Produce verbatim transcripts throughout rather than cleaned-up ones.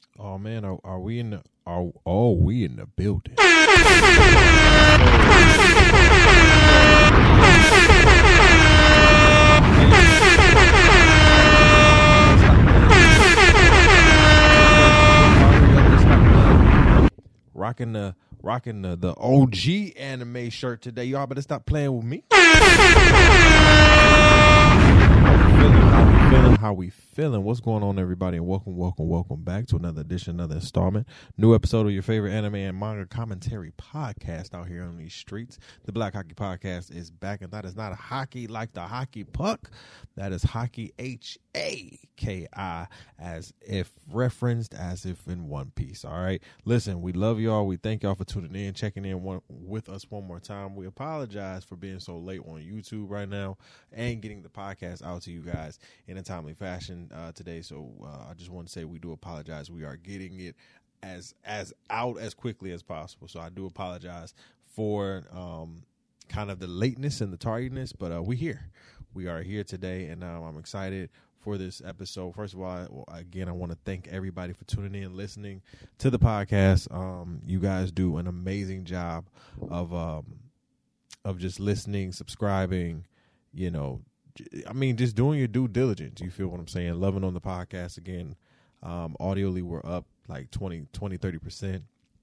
Oh man, are, are we in the? Are oh we in the building? Rocking the rocking the, the O G anime shirt today. Y'all better stop playing with me. Feeling how we feeling. What's going on, everybody? And welcome, welcome, welcome back to another edition, another installment, new episode of your favorite anime and manga commentary podcast out here on these streets. The Black Hockey Podcast is back, and that is not a hockey like the hockey puck. That is hockey, H A K I, as if referenced, as if in One Piece. All right, listen, we love y'all. We thank y'all for tuning in, checking in one, with us one more time. We apologize for being so late on YouTube right now and getting the podcast out to you guys in a timely fashion uh, today. So uh, I just want to say we do apologize. We are getting it as as out as quickly as possible. So I do apologize for um, kind of the lateness and the tardiness, but uh, we here. We are here today, and um, I'm excited for this episode. First of all, I, well, again, I want to thank everybody for tuning in, listening to the podcast. Um, you guys do an amazing job of um, of just listening, subscribing, you know, I mean, just doing your due diligence. You feel what I'm saying? Loving on the podcast again. Um, audioly, we're up like twenty, thirty percent.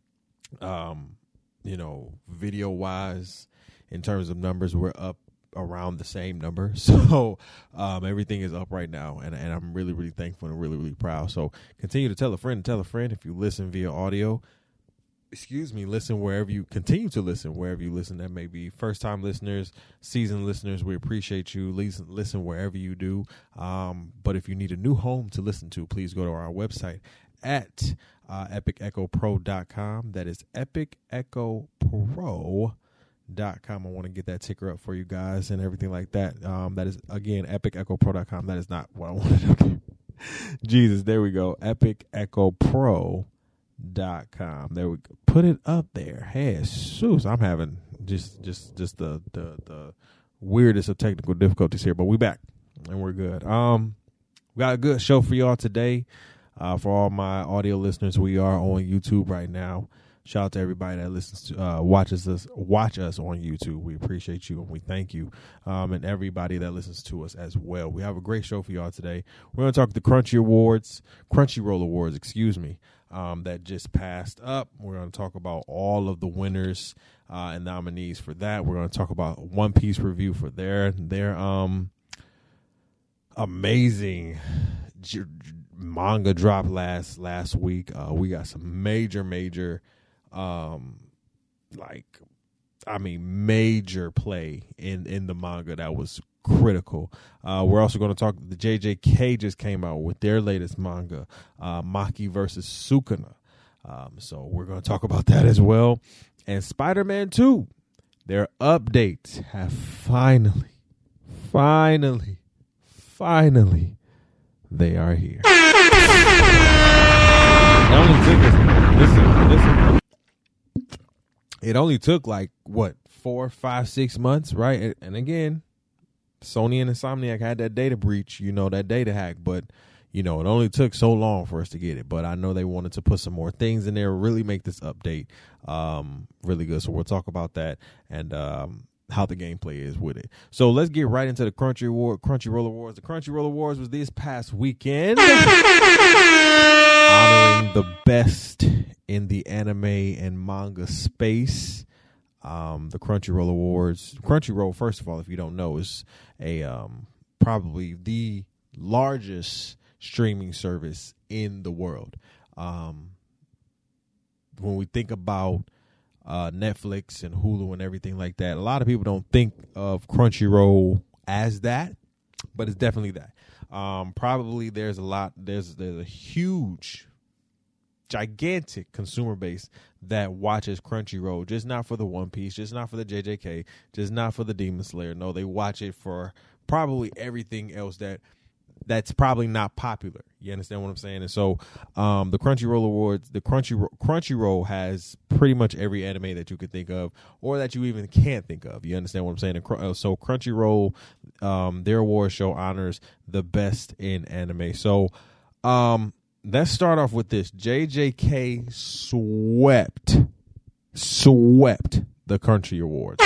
Um, you know, video wise, in terms of numbers, we're up around the same number. So um, everything is up right now. And, and I'm really, really thankful and really, really proud. So continue to tell a friend, tell a friend if you listen via audio. Excuse me, listen wherever you continue to listen, wherever you listen. That may be first time listeners, seasoned listeners. We appreciate you. Listen, listen wherever you do. Um, but if you need a new home to listen to, please go to our website at uh, epic echo pro dot com. That is epic echo pro dot com. I want to get that ticker up for you guys and everything like that. Um, that is, again, epic echo pro dot com. That is not what I wanted to do. Jesus, there we go. epic echo pro dot com. There we go. Put it up there. Hey, Jesus, I'm having just just just the, the the weirdest of technical difficulties here, but we back and we're good. Um, we got a good show for y'all today. Uh, for all my audio listeners, we are on YouTube right now. Shout out to everybody that listens to, uh, watches us, watch us on YouTube. We appreciate you and we thank you. Um, and everybody that listens to us as well. We have a great show for y'all today. We're going to talk the Crunchy Awards, Crunchyroll Awards, excuse me, um, that just passed up. We're going to talk about all of the winners uh, and nominees for that. We're going to talk about One Piece review for their, their um, amazing j- manga drop last, last week. Uh, we got some major, major Um, like, I mean, major play in, in the manga that was critical. Uh, we're also going to talk, the J J K just came out with their latest manga, uh, Maki versus Sukuna. Um, so we're going to talk about that as well. And Spider-Man two, their updates have finally, finally, finally, they are here. It only took us, listen, listen. It only took like, what, four, five, six months, right? And, and again, Sony and Insomniac had that data breach, you know, that data hack. But, you know, it only took so long for us to get it. But I know they wanted to put some more things in there, really make this update um, really good. So we'll talk about that and um, how the gameplay is with it. So let's get right into the Crunchy Award, Crunchyroll Awards. The Crunchyroll Awards was this past weekend, honoring the best in the anime and manga space. Um, the Crunchyroll Awards. Crunchyroll, first of all, if you don't know, is a um, probably the largest streaming service in the world. Um, when we think about uh, Netflix and Hulu and everything like that, a lot of people don't think of Crunchyroll as that, but it's definitely that. Um, probably there's a lot. There's there's a huge, gigantic consumer base that watches Crunchyroll, just not for the One Piece, just not for the J J K, just not for the Demon Slayer. No, they watch it for probably everything else that that's probably not popular. You understand what I'm saying? And so um, the Crunchyroll Awards, the Crunchyroll, Crunchyroll has pretty much every anime that you could think of or that you even can't think of. You understand what I'm saying? And so Crunchyroll, um, their award show honors the best in anime. So um, let's start off with this. J J K swept, swept the Crunchy Awards.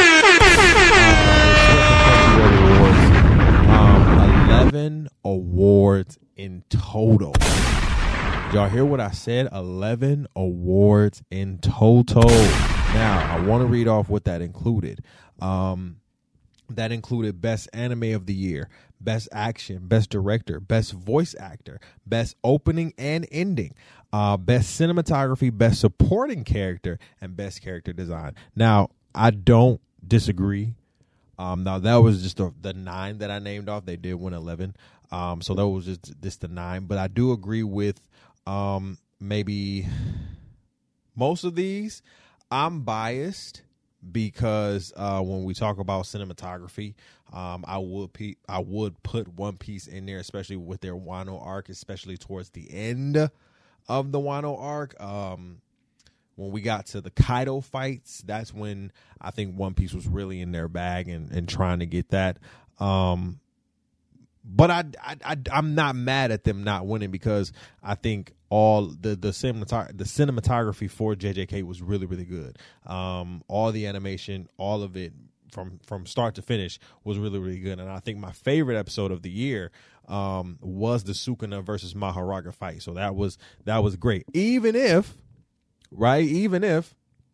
Um, eleven awards in total. Y'all hear what I said? eleven awards in total. Now, I want to read off what that included. Um, that included Best Anime of the Year, Best Action, Best Director, Best Voice Actor, Best Opening and Ending, uh, Best Cinematography, Best Supporting Character, and Best Character Design. Now, I don't disagree. Um, now, that was just the, the nine that I named off. They did win eleven. Um, so that was just, just the nine. But I do agree with um, maybe most of these. I'm biased because uh, when we talk about cinematography, um, I would pe- I would put One Piece in there, especially with their Wano arc, especially towards the end of the Wano arc. Um, when we got to the Kaido fights, that's when I think One Piece was really in their bag and, and trying to get that. Um, but I, I, I, I'm not mad at them not winning because I think all the the cinematography the cinematography for J J K was really really good. Um, all the animation, all of it from from start to finish was really really good. And I think my favorite episode of the year um, was the Sukuna versus Mahoraga fight. So that was that was great. Even if, right, even if,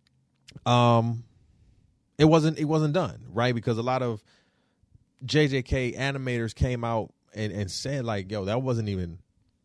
um, it wasn't it wasn't done right because a lot of J J K animators came out and, and said like, yo, that wasn't even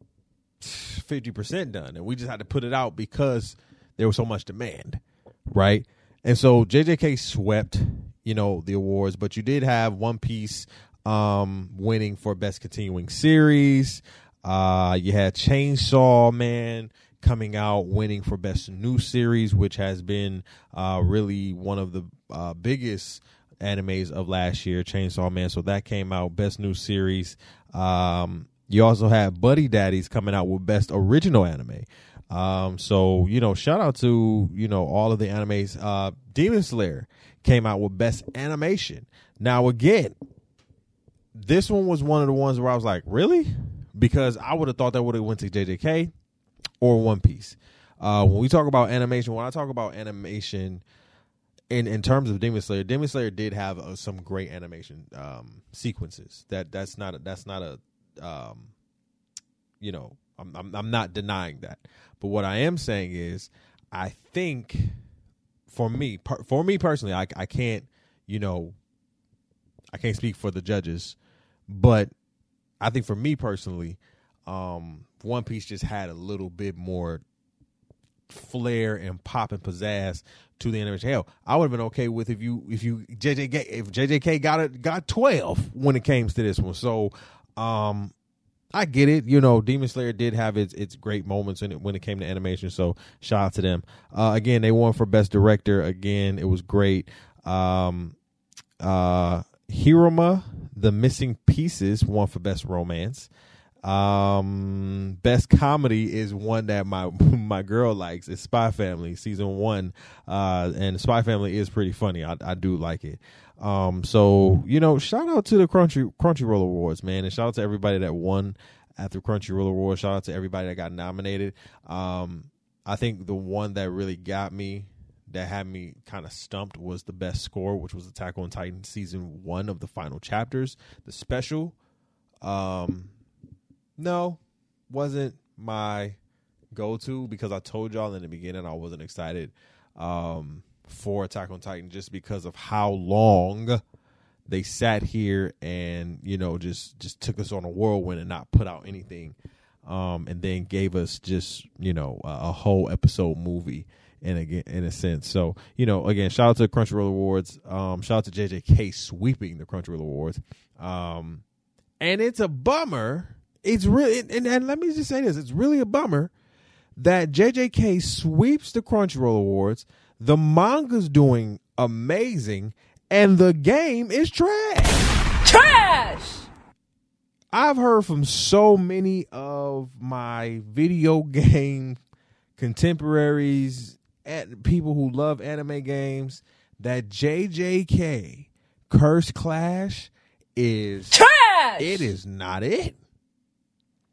fifty percent done. And we just had to put it out because there was so much demand. Right. And so J J K swept, you know, the awards, but you did have One Piece um, winning for Best Continuing Series. Uh, you had Chainsaw Man coming out winning for Best New Series, which has been uh, really one of the uh, biggest animes of last year, Chainsaw Man. So that came out Best New Series. Um, you also have Buddy Daddies coming out with Best Original Anime. Um, so, you know, shout out to, you know, all of the animes. Uh, Demon Slayer came out with Best Animation. Now, again, this one was one of the ones where I was like, really? Because I would have thought that would have went to J J K or One Piece. Uh, when we talk about animation, when I talk about animation in, in terms of Demon Slayer, Demon Slayer did have uh, some great animation um, sequences. That that's not a, that's not a um, you know, I'm, I'm I'm not denying that. But what I am saying is, I think for me, per, for me personally, I I can't, you know, I can't speak for the judges, but I think for me personally, um, One Piece just had a little bit more flair and pop and pizzazz to the animation. Hell, I would have been okay with if you if you J J K if J J K got it got twelve when it came to this one. So um, I get it. You know, Demon Slayer did have its its great moments in it when it came to animation. So shout out to them. Uh, again, they won for Best Director. Again, it was great. Um, uh, Hiruma, The Missing Pieces won for Best Romance. Um, Best Comedy is one that my my girl likes. It's Spy Family season one, uh, and Spy Family is pretty funny. I, I do like it. Um, so you know, shout out to the Crunchy Crunchyroll Awards, man, and shout out to everybody that won at the Crunchyroll Awards. Shout out to everybody that got nominated. Um, I think the one that really got me, that had me kind of stumped, was the best score, which was Attack on Titan season one of the final chapters, the special. Um. No, wasn't my go-to because I told y'all in the beginning I wasn't excited um, for Attack on Titan just because of how long they sat here and, you know, just, just took us on a whirlwind and not put out anything um, and then gave us just, you know, a, a whole episode movie in a, in a sense. So, you know, again, shout out to Crunchyroll Awards. Um, shout out to J J K sweeping the Crunchyroll Awards. Um, and it's a bummer. It's really, and, and let me just say this, it's really a bummer that J J K sweeps the Crunchyroll Awards, the manga's doing amazing, and the game is trash. Trash! I've heard from so many of my video game contemporaries, and people who love anime games, that J J K Curse Clash is trash. It is not it.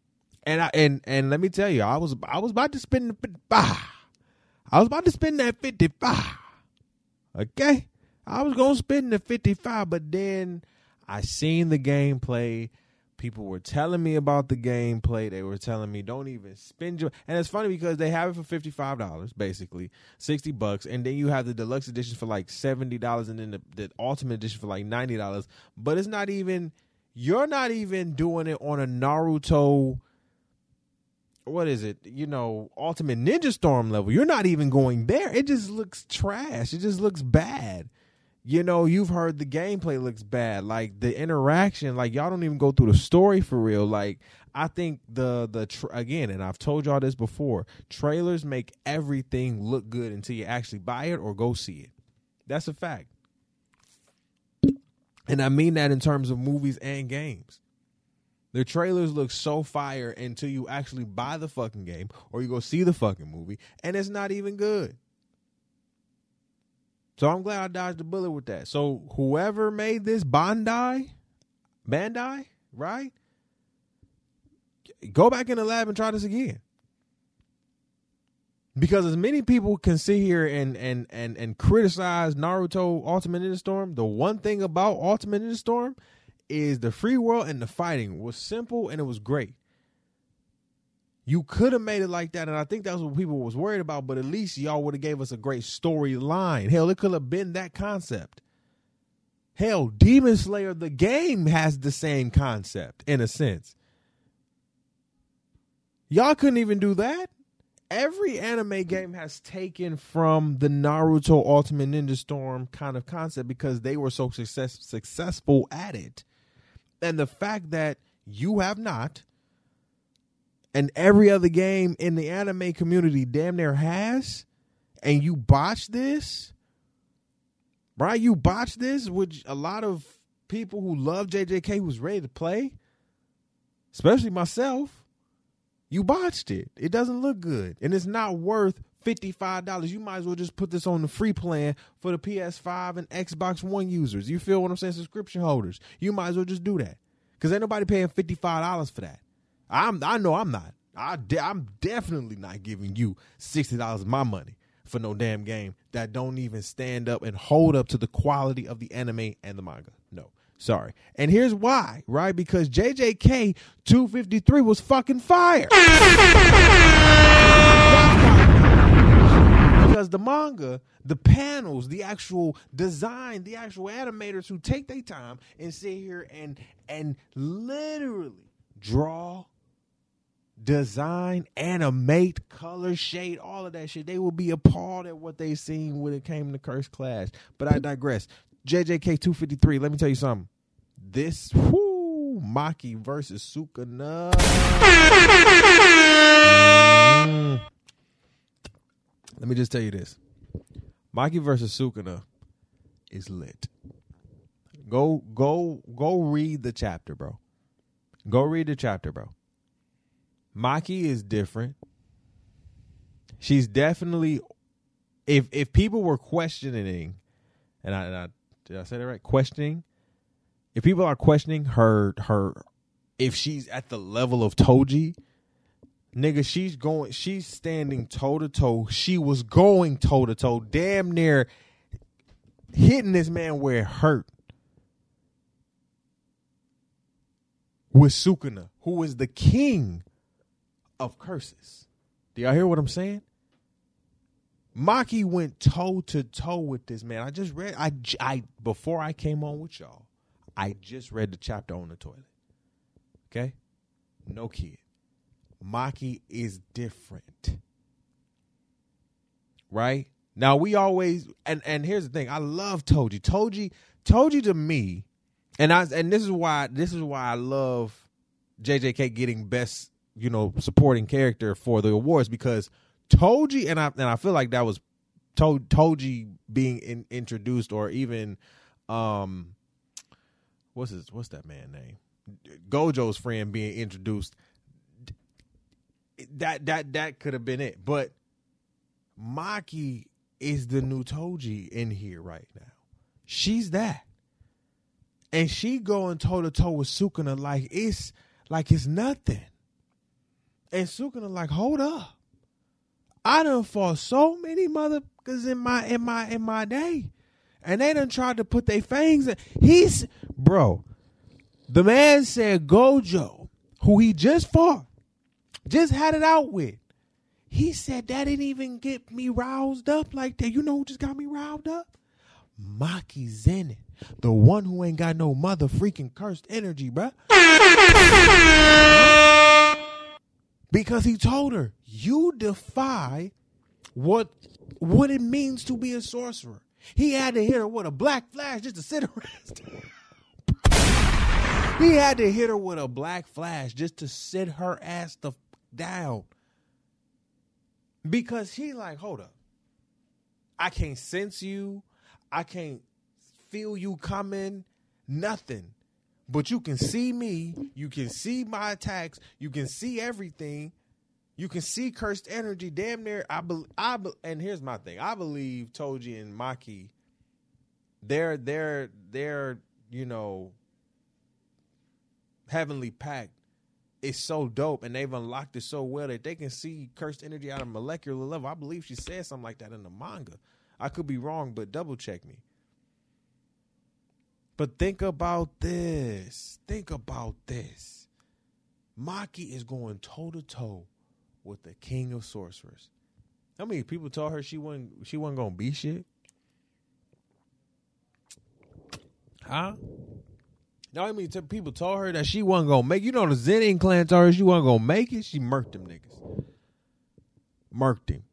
And I and and let me tell you, I was I was about to spend the fifty-five. I was about to spend that fifty-five. Okay? I was gonna spend the fifty-five, but then I seen the gameplay. People were telling me about the gameplay. They were telling me don't even spend your, and it's funny because they have it for fifty-five dollars, basically sixty bucks, and then you have the deluxe edition for like seventy dollars, and then the, the ultimate edition for like ninety dollars. But it's not even, you're not even doing it on a Naruto, what is it? You know, Ultimate Ninja Storm level. You're not even going there. It just looks trash. It just looks bad. You know, you've heard the gameplay looks bad. Like the interaction, like y'all don't even go through the story for real. Like I think the the tra- again, and I've told y'all this before. Trailers make everything look good until you actually buy it or go see it. That's a fact. And I mean that in terms of movies and games. The trailers look so fire until you actually buy the fucking game or you go see the fucking movie, and it's not even good. So I'm glad I dodged the bullet with that. So whoever made this, Bandai, Bandai, right? Go back in the lab and try this again. Because as many people can sit here and and and and criticize Naruto Ultimate Ninja Storm, the one thing about Ultimate Ninja Storm is the free world and the fighting was simple and it was great. You could have made it like that, and I think that's what people was worried about, but at least y'all would have gave us a great storyline. Hell, it could have been that concept. Hell, Demon Slayer, the game, has the same concept, in a sense. Y'all couldn't even do that. Every anime game has taken from the Naruto Ultimate Ninja Storm kind of concept because they were so success, successful at it. And the fact that you have not, and every other game in the anime community damn near has, and you botched this, right? You botched this, which a lot of people who love J J K was ready to play, especially myself. You botched it. It doesn't look good, and it's not worth fifty-five dollars. You might as well just put this on the free plan for the P S five and Xbox One users. You feel what I'm saying? Subscription holders. You might as well just do that, because ain't nobody paying fifty-five dollars for that. I'm, I know I'm not. I de- I'm definitely not giving you sixty dollars of my money for no damn game that don't even stand up and hold up to the quality of the anime and the manga. No, sorry. And here's why, right? Because J J K two fifty-three was fucking fire. Because the manga, the panels, the actual design, the actual animators who take their time and sit here and and literally draw, design, animate, color, shade, all of that shit. They will be appalled at what they seen when it came to Cursed Clash. But I digress. J J K two fifty-three, let me tell you something. This, whoo, Maki versus Sukuna. Mm. Let me just tell you this. Maki versus Sukuna is lit. Go, go, go read the chapter, bro. Go read the chapter, bro. Maki is different. She's definitely, if if people were questioning, and I, and I did I say that right? Questioning. If people are questioning her, her, if she's at the level of Toji, nigga, she's going, she's standing toe to toe. She was going toe to toe, damn near hitting this man where it hurt. With Sukuna, who is the king of curses. Do y'all hear what I'm saying? Maki went toe to toe with this man. I just read, I, I before I came on with y'all, I just read the chapter on the toilet. Okay? No kid. Maki is different. Right? Now we always, and, and here's the thing, I love Toji. Toji, Toji to me, and I and this is why this is why I love J J K getting best, you know, supporting character for the awards, because Toji, and I and I feel like that was to, Toji being in, introduced, or even um what's his what's that man name? Gojo's friend being introduced. That that that could have been it. But Maki is the new Toji in here right now. She's that. And she going toe to toe with Sukuna like it's like it's nothing. And Sukuna like, hold up. I done fought so many motherfuckers in my in my in my day. And they done tried to put their fangs in. He's bro. The man said Gojo, who he just fought, just had it out with. He said that didn't even get me roused up like that. You know who just got me riled up? Maki Zenith, the one who ain't got no mother freaking cursed energy, bruh. Because he told her, you defy what what it means to be a sorcerer. He had to hit her with a black flash just to sit her ass down. He had to hit her with a black flash just to sit her ass the f- down. Because he like, hold up. I can't sense you. I can't feel you coming. Nothing. But you can see me. You can see my attacks. You can see everything. You can see cursed energy. Damn near. I be, I be, and here's my thing. I believe Toji and Maki, they're they're they're you know, heavenly pact is so dope, and they've unlocked it so well that they can see cursed energy at a molecular level. I believe she said something like that in the manga. I could be wrong, but double check me. But think about this. Think about this. Maki is going toe to toe with the king of sorcerers. How many people told her she wasn't she wasn't gonna be shit? Huh? No, I mean people told her that she wasn't gonna make. You know the Zenin clan told her she wasn't gonna make it. She murked them niggas. Murked him.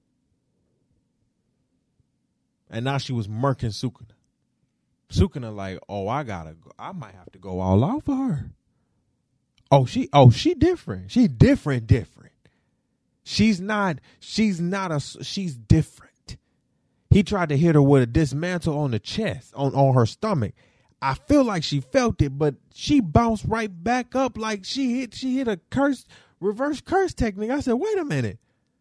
And now she was murking Sukuna. Sukuna like, oh, I gotta go. I might have to go all out for her. Oh, she oh, she different. She different, different. She's not, she's not a she's different. He tried to hit her with a dismantle on the chest, on, on her stomach. I feel like she felt it, but she bounced right back up like she hit she hit a curse, reverse curse technique. I said, wait a minute.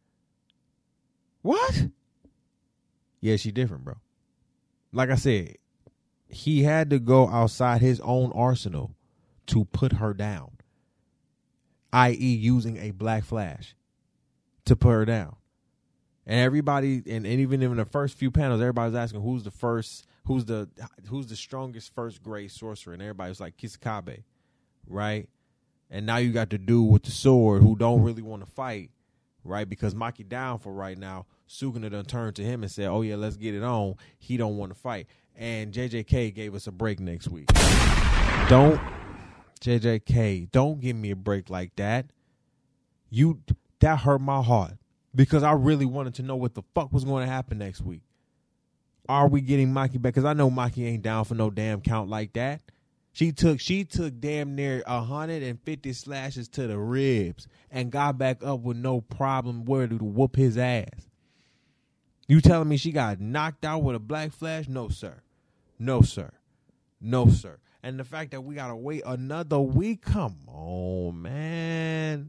What? Yeah, she different, bro. Like I said, he had to go outside his own arsenal to put her down, that is using a black flash to put her down. And everybody, and, and even in the first few panels, everybody's asking who's the first, who's the who's the strongest first grade sorcerer, and everybody's like Kisakabe, right? And now you got the dude with the sword who don't really want to fight, right? Because Maki down for right now. Sukuna done turned to him and said, oh yeah, let's get it on. He don't want to fight. And J J K gave us a break next week. Don't, J J K, don't give me a break like that. You, that hurt my heart because I really wanted to know what the fuck was going to happen next week. Are we getting Maki back? Because I know Maki ain't down for no damn count like that. She took, she took damn near one hundred fifty slashes to the ribs and got back up with no problem where to whoop his ass. You telling me she got knocked out with a black flash? No, sir. No, sir. No, sir. And the fact that we got to wait another week, come on, man.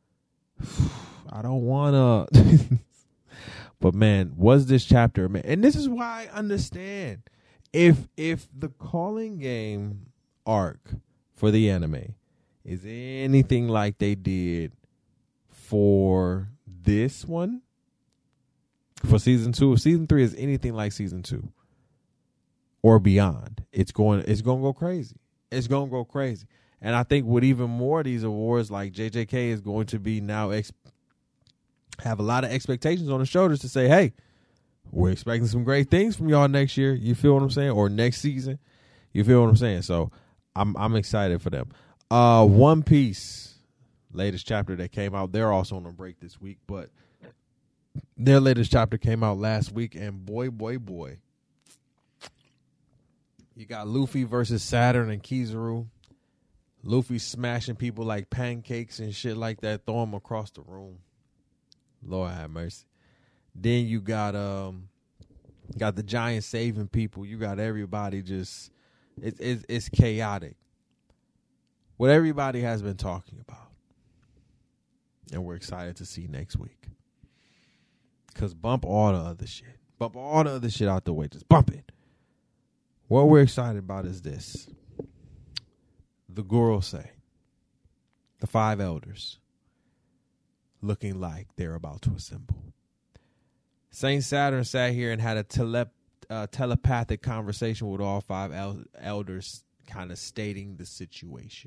I don't want to. But, man, was this chapter, man? And this is why I understand. If if the calling game arc for the anime is anything like they did for this one, for season two, if season three is anything like season two or beyond, it's going it's going to go crazy. It's going to go crazy. And I think with even more of these awards, like J J K is going to be now ex- have a lot of expectations on the shoulders to say, hey, we're expecting some great things from y'all next year. You feel what I'm saying? Or next season. You feel what I'm saying? So I'm I'm excited for them. Uh, One Piece, latest chapter that came out. They're also on a break this week, but their latest chapter came out last week, and boy, boy, boy. You got Luffy versus Saturn and Kizaru. Luffy smashing people like pancakes and shit like that, throw them across the room. Lord have mercy. Then you got um, got the giant saving people. You got everybody just, it's it's, it's chaotic. What everybody has been talking about, and we're excited to see next week. Cause bump all the other shit, bump all the other shit out the way. Just bump it. What we're excited about is this: the Gorosei, the five elders, looking like they're about to assemble. Saint Saturn sat here and had a tele- uh, telepathic conversation with all five el- elders, kind of stating the situation.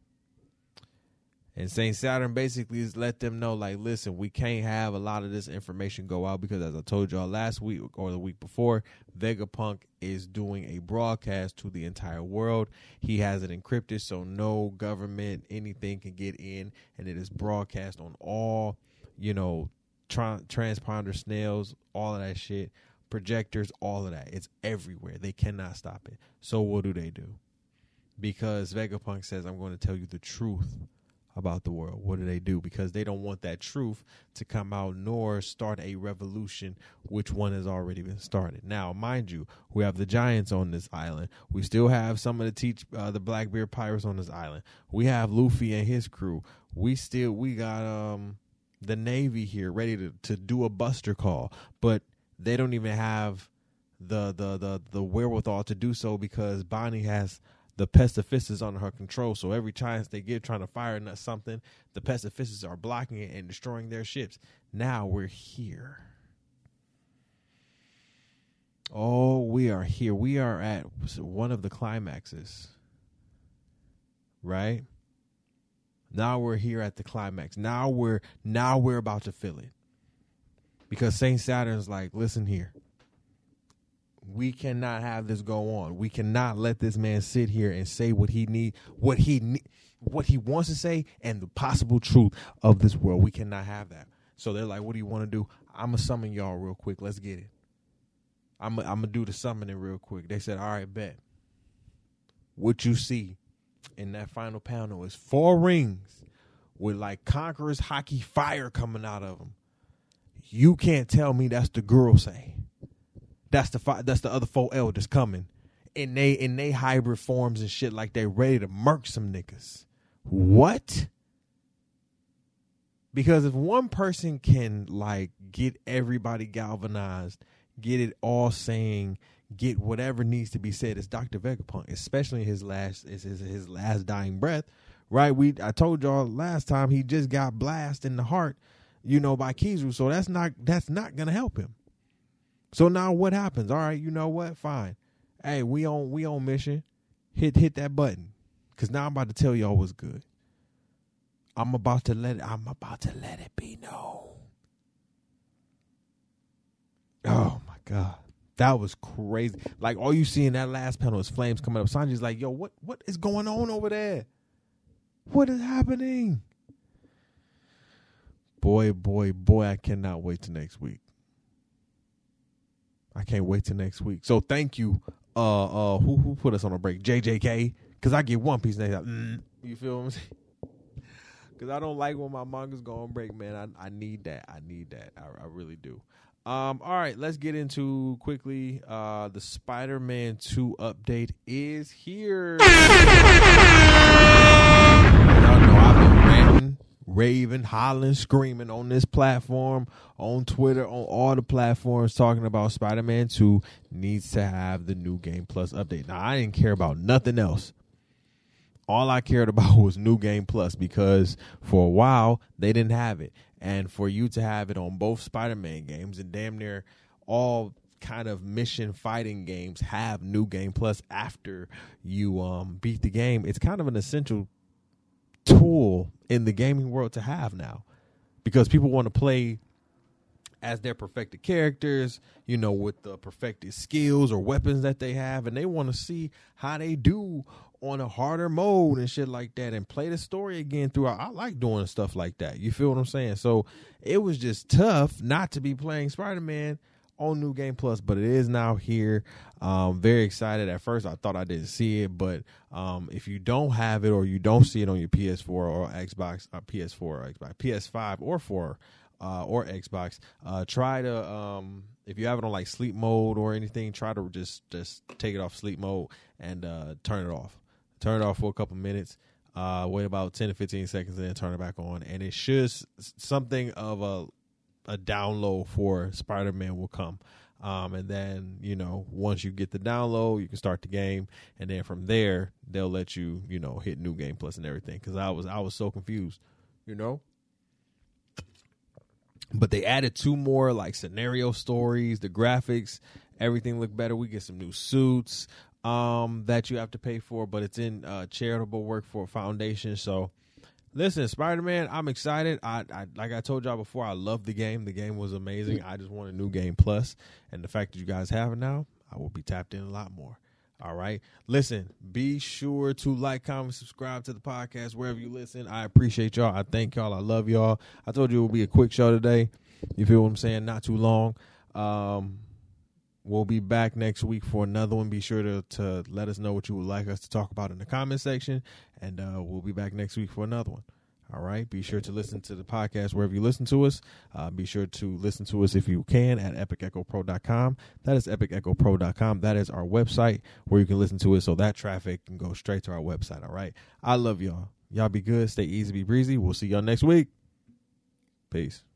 And Saint Saturn basically has let them know, like, listen, we can't have a lot of this information go out because, as I told y'all last week or the week before, Vegapunk is doing a broadcast to the entire world. He has it encrypted, so no government, anything can get in, and it is broadcast on all, you know, tra- transponder snails, all of that shit, projectors, all of that. It's everywhere. They cannot stop it. So what do they do? Because Vegapunk says, I'm going to tell you the truth about the world. What do they do? Because they don't want that truth to come out nor start a revolution, which one has already been started. Now, mind you, we have the Giants on this island. We still have some of the teach uh, the Blackbeard Pirates on this island. We have Luffy and his crew. We still we got um the Navy here ready to, to do a buster call, but they don't even have the the the the wherewithal to do so because Bonnie has the Pacifistas under her control. So every chance they get trying to fire something, the Pacifistas are blocking it and destroying their ships. Now we're here. Oh, we are here. We are at one of the climaxes. Right? Now we're here at the climax. Now we're now we're about to feel it. Because Saint Saturn's like, listen here. We cannot have this go on. We cannot let this man sit here and say what he need, what he need, what he wants to say, and the possible truth of this world. We cannot have that. So they're like, "What do you want to do?" I'm gonna summon y'all real quick. Let's get it. I'm I'm gonna do the summoning real quick. They said, "All right, bet." What you see in that final panel is four rings with like Conqueror's hockey fire coming out of them. You can't tell me that's the girl say. That's the fi- that's the other four elders coming, and they in they hybrid forms and shit like they ready to murk some niggas. What? Because if one person can like get everybody galvanized, get it all saying, get whatever needs to be said, it's Doctor Vegapunk, especially his last is his, his last dying breath, right? We I told y'all last time he just got blasted in the heart, you know, by Kizu, so that's not that's not gonna help him. So now what happens? All right, you know what? Fine. Hey, we on we on mission. Hit hit that button. Cause now I'm about to tell y'all what's good. I'm about to let it, I'm about to let it be known. Oh my God. That was crazy. Like all you see in that last panel is flames coming up. Sanji's like, yo, what what is going on over there? What is happening? Boy, boy, boy, I cannot wait till next week. I can't wait till next week. So thank you, uh, uh, who who put us on a break? J J K, because I get One Piece. Like, mm, you feel what I'm saying? Because I don't like when my mangas go on break, man. I I need that. I need that. I, I really do. Um, all right, let's get into quickly. Uh, the Spider-Man two update is here. Y'all know I've been ranting, raving, hollering, screaming on this platform, on Twitter, on all the platforms, talking about Spider-Man two needs to have the New Game Plus update. Now, I didn't care about nothing else. All I cared about was New Game Plus because for a while they didn't have it. And for you to have it on both Spider-Man games and damn near all kind of mission fighting games have New Game Plus after you um, beat the game, it's kind of an essential tool in the gaming world to have now because people want to play as their perfected characters, you know, with the perfected skills or weapons that they have, and they want to see how they do on a harder mode and shit like that and play the story again throughout. I like doing stuff like that. You feel what I'm saying? So it was just tough not to be playing Spider-Man on New Game Plus, but it is now here. Um, very excited. At first, I thought I didn't see it, but um, if you don't have it or you don't see it on your P S four or Xbox, uh, P S four or Xbox, P S five or four uh, or Xbox, uh, try to um, if you have it on like sleep mode or anything, try to just just take it off sleep mode and uh, turn it off. Turn it off for a couple minutes. Uh, wait about ten to fifteen seconds and then turn it back on, and it should something of a a download for Spider-Man will come. Um, and then, you know, once you get the download, you can start the game. And then from there, they'll let you, you know, hit New Game Plus and everything. Cause I was, I was so confused, you know, But they added two more like scenario stories, the graphics, everything looked better. We get some new suits um, that you have to pay for, but it's in uh, charitable work for a foundation. So listen, Spider-Man, I'm excited. I, I like I told y'all before, I love the game. The game was amazing. I just want a new game plus, and the fact that you guys have it now, I will be tapped in a lot more. All right. Listen, be sure to like, comment, subscribe to the podcast wherever you listen. I appreciate y'all. I thank y'all. I love y'all. I told you it will be a quick show today. You feel what I'm saying? Not too long. Um, we'll be back next week for another one. Be sure to, to let us know what you would like us to talk about in the comment section, and uh, we'll be back next week for another one. All right. Be sure to listen to the podcast wherever you listen to us. Uh, be sure to listen to us if you can at epic echo pro dot com. That is epic echo pro dot com. That is our website where you can listen to it, so that traffic can go straight to our website. All right. I love y'all. Y'all be good. Stay easy, be breezy. We'll see y'all next week. Peace.